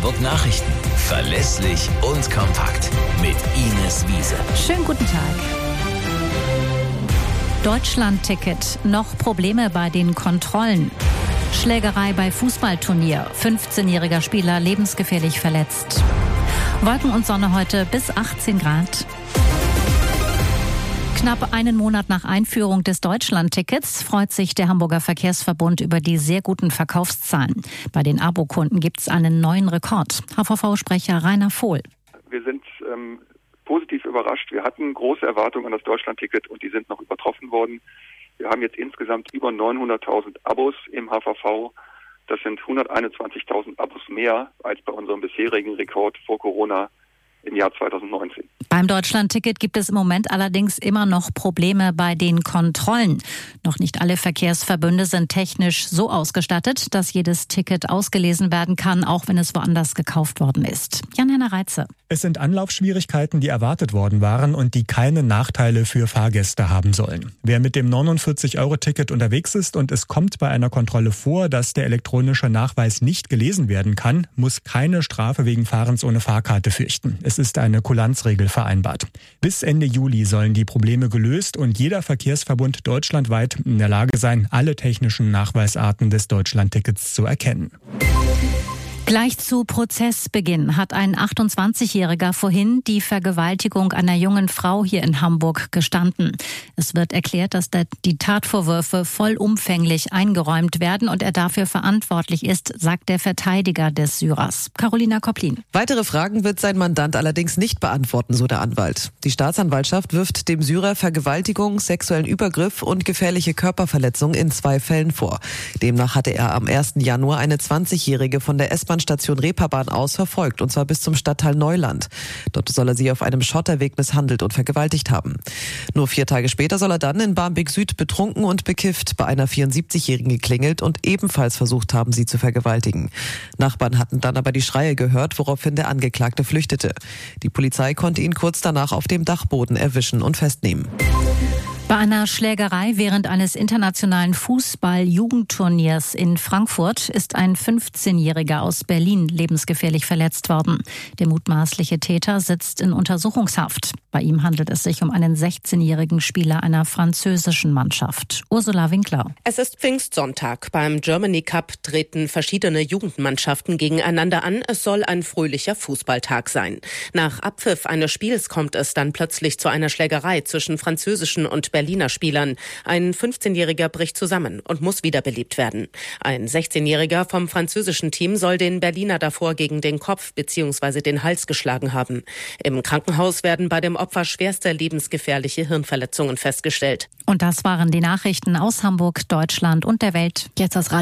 Hamburg Nachrichten. Verlässlich und kompakt. Mit Ines Wiese. Schönen guten Tag. Deutschland-Ticket. Noch Probleme bei den Kontrollen. Schlägerei bei Fußballturnier. 15-jähriger Spieler lebensgefährlich verletzt. Wolken und Sonne heute bis 18 Grad. Knapp einen Monat nach Einführung des Deutschland-Tickets freut sich der Hamburger Verkehrsverbund über die sehr guten Verkaufszahlen. Bei den Abokunden gibt es einen neuen Rekord. HVV-Sprecher Rainer Vohl. Wir sind positiv überrascht. Wir hatten große Erwartungen an das Deutschland-Ticket und die sind noch übertroffen worden. Wir haben jetzt insgesamt über 900.000 Abos im HVV. Das sind 121.000 Abos mehr als bei unserem bisherigen Rekord vor Corona im Jahr 2019. Beim Deutschland-Ticket gibt es im Moment allerdings immer noch Probleme bei den Kontrollen. Noch nicht alle Verkehrsverbünde sind technisch so ausgestattet, dass jedes Ticket ausgelesen werden kann, auch wenn es woanders gekauft worden ist. Jan-Henner Reitze. Es sind Anlaufschwierigkeiten, die erwartet worden waren und die keine Nachteile für Fahrgäste haben sollen. Wer mit dem 49-Euro-Ticket unterwegs ist und es kommt bei einer Kontrolle vor, dass der elektronische Nachweis nicht gelesen werden kann, muss keine Strafe wegen Fahrens ohne Fahrkarte fürchten. Es ist eine Kulanzregel vereinbart. Bis Ende Juli sollen die Probleme gelöst und jeder Verkehrsverbund deutschlandweit in der Lage sein, alle technischen Nachweisarten des Deutschlandtickets zu erkennen. Gleich zu Prozessbeginn hat ein 28-Jähriger vorhin die Vergewaltigung einer jungen Frau hier in Hamburg gestanden. Es wird erklärt, dass die Tatvorwürfe vollumfänglich eingeräumt werden und er dafür verantwortlich ist, sagt der Verteidiger des Syrers. Carolina Kopplin. Weitere Fragen wird sein Mandant allerdings nicht beantworten, so der Anwalt. Die Staatsanwaltschaft wirft dem Syrer Vergewaltigung, sexuellen Übergriff und gefährliche Körperverletzung in 2 Fällen vor. Demnach hatte er am 1. Januar eine 20-Jährige von der S-Bahn-Station Reeperbahn aus verfolgt, und zwar bis zum Stadtteil Neuland. Dort soll er sie auf einem Schotterweg misshandelt und vergewaltigt haben. Nur 4 Tage später soll er dann in Barmbek Süd betrunken und bekifft bei einer 74-Jährigen geklingelt und ebenfalls versucht haben, sie zu vergewaltigen. Nachbarn hatten dann aber die Schreie gehört, woraufhin der Angeklagte flüchtete. Die Polizei konnte ihn kurz danach auf dem Dachboden erwischen und festnehmen. Bei einer Schlägerei während eines internationalen Fußball-Jugendturniers in Frankfurt ist ein 15-Jähriger aus Berlin lebensgefährlich verletzt worden. Der mutmaßliche Täter sitzt in Untersuchungshaft. Bei ihm handelt es sich um einen 16-jährigen Spieler einer französischen Mannschaft. Ursula Winkler. Es ist Pfingstsonntag. Beim Germany Cup treten verschiedene Jugendmannschaften gegeneinander an. Es soll ein fröhlicher Fußballtag sein. Nach Abpfiff eines Spiels kommt es dann plötzlich zu einer Schlägerei zwischen französischen und Berliner Spielern. Ein 15-Jähriger bricht zusammen und muss wiederbelebt werden. Ein 16-Jähriger vom französischen Team soll den Berliner davor gegen den Kopf bzw. den Hals geschlagen haben. Im Krankenhaus werden bei dem Opfer schwerste lebensgefährliche Hirnverletzungen festgestellt. Und das waren die Nachrichten aus Hamburg, Deutschland und der Welt. Jetzt das